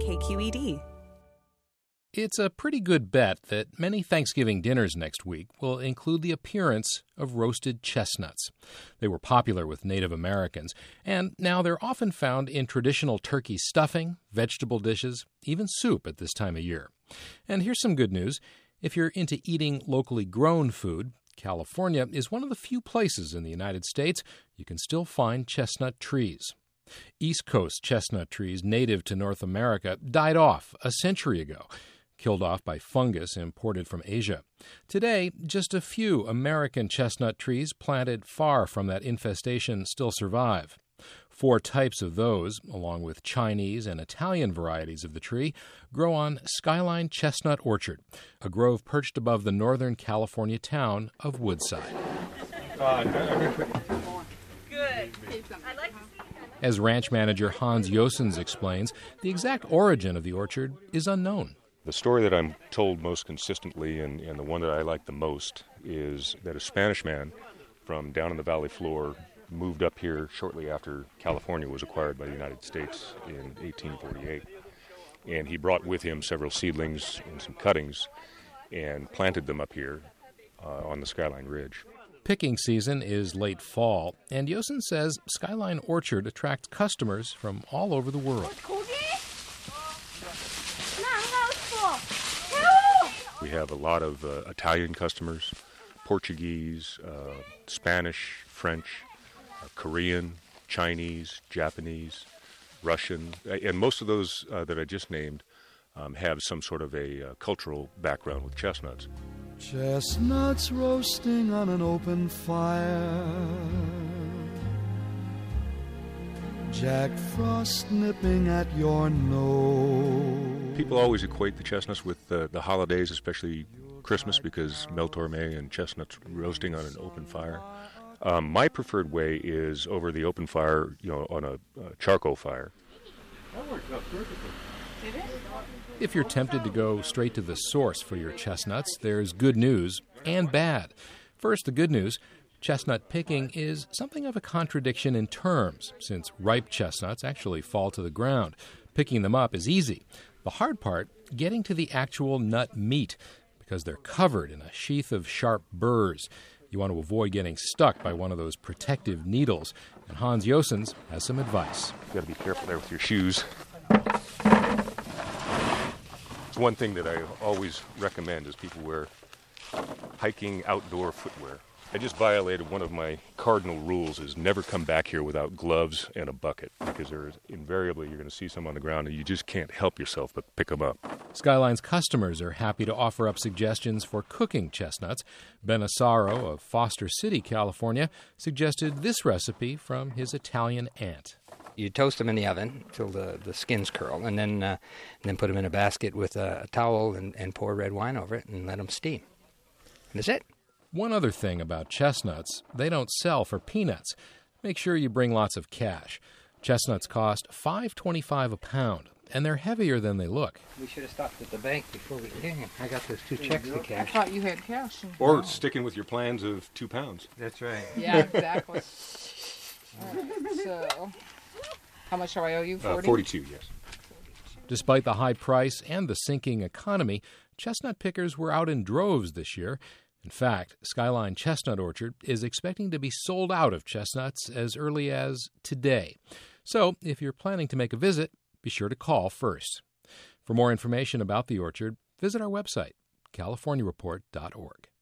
KQED. It's a pretty good bet that many Thanksgiving dinners next week will include the appearance of roasted chestnuts. They were popular with Native Americans, and now they're often found in traditional turkey stuffing, vegetable dishes, even soup at this time of year. And here's some good news. If you're into eating locally grown food, California is one of the few places in the United States you can still find chestnut trees. East Coast chestnut trees native to North America died off a century ago, killed off by fungus imported from Asia. Today, just a few American chestnut trees planted far from that infestation still survive. 4 types of those, along with Chinese and Italian varieties of the tree, grow on Skyline Chestnut Orchard, a grove perched above the northern California town of Woodside. As ranch manager Hans Josens explains, the exact origin of the orchard is unknown. The story that I'm told most consistently, and the one that I like the most, is that a Spanish man from down on the valley floor moved up here shortly after California was acquired by the United States in 1848. And he brought with him several seedlings and some cuttings and planted them up here on the Skyline Ridge. Picking season is late fall, and Yosen says Skyline Orchard attracts customers from all over the world. We have a lot of Italian customers, Portuguese, Spanish, French, Korean, Chinese, Japanese, Russian, and most of those that I just named have some sort of a cultural background with chestnuts. Chestnuts roasting on an open fire, Jack Frost nipping at your nose. People always equate the chestnuts with the holidays, especially Christmas, because Mel Torme and chestnuts roasting on an open fire. My preferred way is over the open fire, on a charcoal fire. That worked out perfectly. Did it? If you're tempted to go straight to the source for your chestnuts, there's good news and bad. First, the good news. Chestnut picking is something of a contradiction in terms, since ripe chestnuts actually fall to the ground. Picking them up is easy. The hard part, getting to the actual nut meat, because they're covered in a sheath of sharp burrs. You want to avoid getting stuck by one of those protective needles. And Hans Josens has some advice. You've got to be careful there with your shoes. It's one thing that I always recommend is people wear hiking outdoor footwear. I just violated one of my cardinal rules, is never come back here without gloves and a bucket, because invariably you're going to see some on the ground and you just can't help yourself but pick them up. Skyline's customers are happy to offer up suggestions for cooking chestnuts. Ben Asaro of Foster City, California, suggested this recipe from his Italian aunt. You toast them in the oven till the skins curl, and then put them in a basket with a towel and pour red wine over it and let them steam. And that's it. One other thing about chestnuts, they don't sell for peanuts. Make sure you bring lots of cash. Chestnuts cost $5.25 a pound, and they're heavier than they look. We should have stopped at the bank before we came. I got those 2 checks to cash. I thought you had cash. Or sticking with your plans of 2 pounds. That's right. Yeah, exactly. All right, so, how much do I owe you? 40? 42, yes. Despite the high price and the sinking economy, chestnut pickers were out in droves this year. In fact, Skyline Chestnut Orchard is expecting to be sold out of chestnuts as early as today. So, if you're planning to make a visit, be sure to call first. For more information about the orchard, visit our website, californiareport.org.